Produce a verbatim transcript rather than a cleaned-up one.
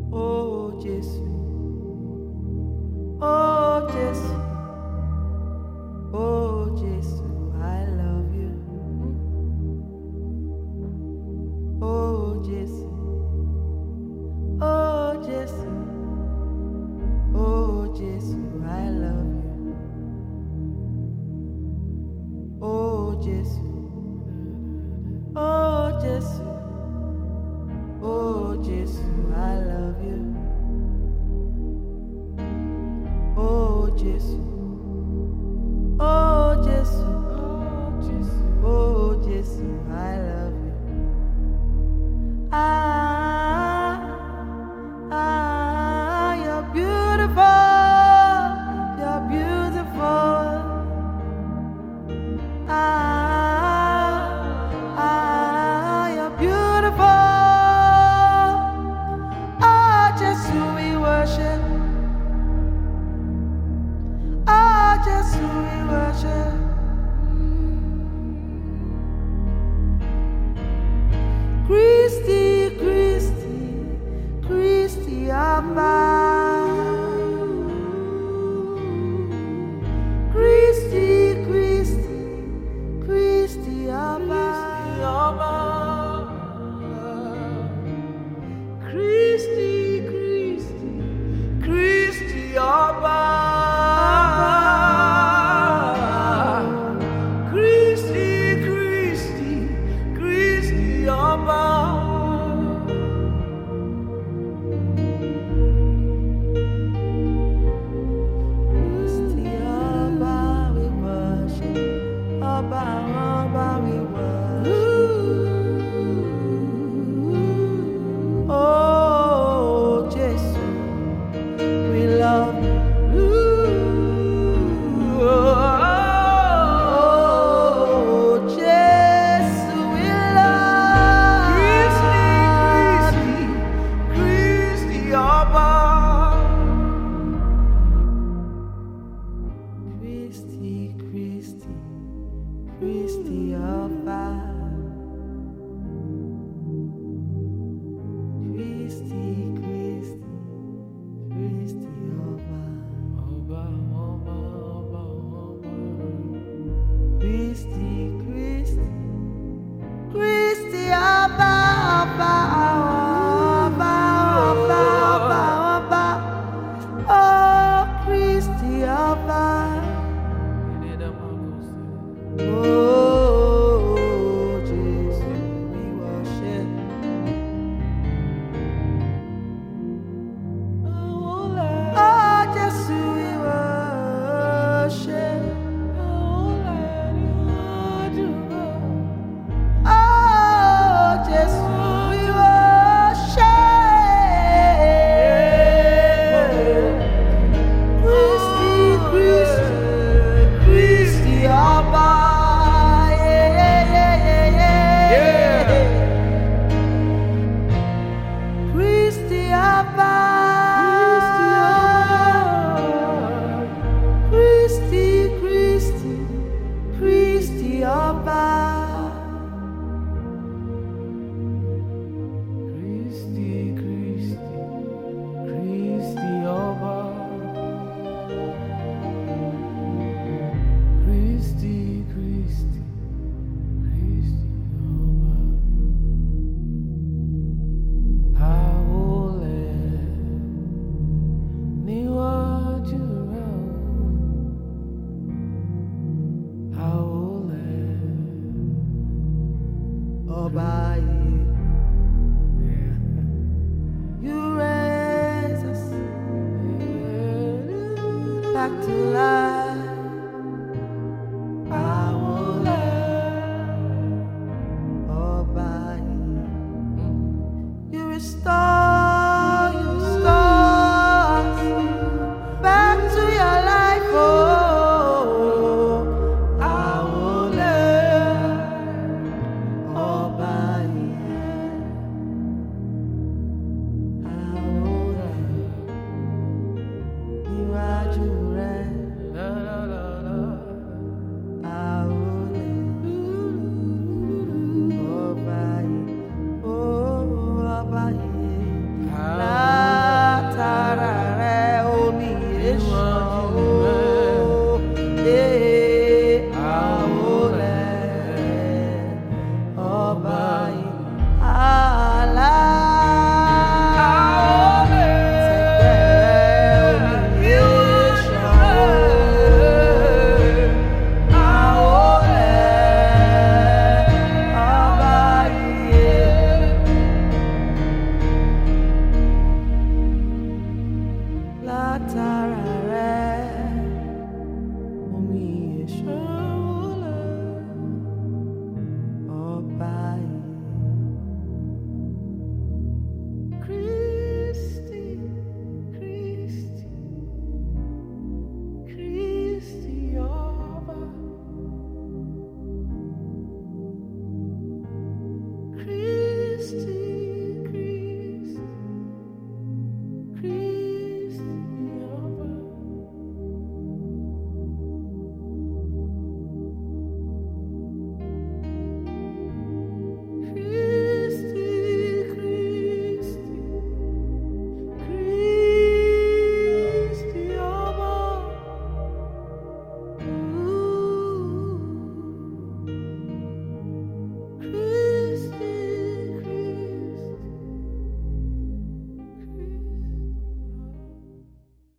Oh Jésus, oh Jésus, oh Jésus, I love you. Oh Jésus, oh Jésus, oh Jésus, I love you. Oh Jésus, oh Jésus, oh Jésus, I love you. Oh Jésus, oh Jésus, oh Jésus, oh Jésus, I love you. Ah, ah, you're beautiful, you're beautiful. Ah, ah, you're beautiful. Oh, Jésus, we worship. Oh, Jésus, we worship. Christi, Christi, Christi, Abba. Christi, Christi, Christi, Abba. Christi, Christi, Christi, Abba. Christi, Christi, Christi, Abba. Christi, Abba, we worship. Abba, Abba, we worship. Oh, Jesus, we love you. Oh, Jesus, we love Christi, Christi, Christi, Abba. Christi, Christi, Christi, Abba. Christi, Christi, Christi, Abba. Abba, Abba, Abba, Abba. Christi, Christi, Christi, Abba, Abba, Abba, Abba, Abba, Abba. Oh, Christi, Abba. Oh, Jesus, we worship. Oh, Jesus, we worship. Oh, Jesus, we worship. Christi, Christi, Christi, Abba. Yeah, yeah, yeah, yeah, yeah. Christi, Abba. Christi, Christi, Christi, Abba. Christi, Christi, Christi, Abba. Christi, Christi, Christi, Abba. Àwọlẹ̀ níwájú rẹ̀ o. Àwọlẹ̀ ọba yìí. You raise us back to life. Àwọlẹ̀ ọba yìí. You restore